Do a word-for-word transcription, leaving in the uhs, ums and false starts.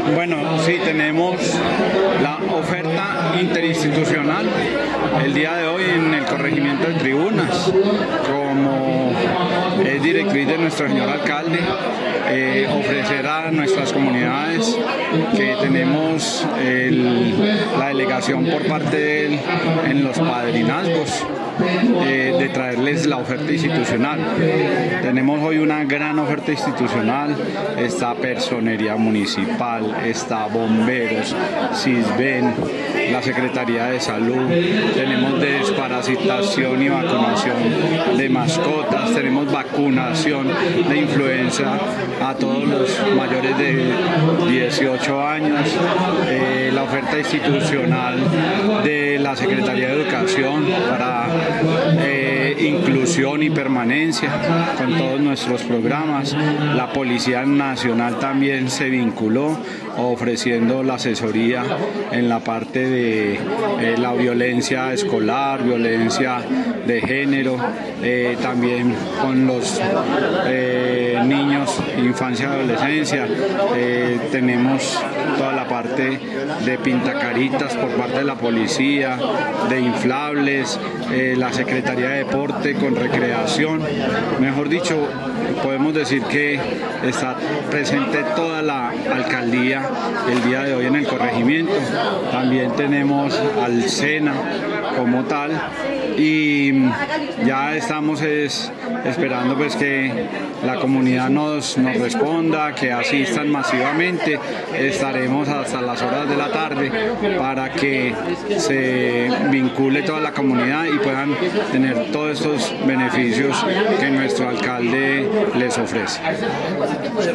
Bueno, sí, tenemos la oferta interinstitucional el día de hoy en el corregimiento de Tribunas, como es directriz de nuestro señor alcalde, eh, ofrecer a nuestras comunidades que tenemos el, la delegación por parte de él en los padrinazgos, eh, de traerles la oferta institucional. Tenemos hoy una gran oferta institucional, está Personería Municipal, está Bomberos, Sisben, la Secretaría de Salud, tenemos desparasitación y vacunación de mascotas, tenemos vacunación de influenza a todos los mayores de dieciocho años, eh, la oferta institucional de la Secretaría de Educación para eh, inclusión y permanencia con todos nuestros programas. La Policía Nacional también se vinculó ofreciendo la asesoría en la parte de eh, la violencia escolar, violencia de género, eh, también con los eh, niños, infancia y adolescencia. Eh, tenemos toda la parte de pintacaritas por parte de la policía, de inflables, eh, la Secretaría de Deporte con recreación. Mejor dicho, podemos decir que está presente toda la alcaldía el día de hoy en el corregimiento. También tenemos al SENA como tal y ya estamos es, esperando pues que la comunidad nos, nos responda, que asistan masivamente. Estaremos hasta las horas de la tarde para que se vincule toda la comunidad y puedan tener todos estos beneficios que nuestro alcalde les ofrece.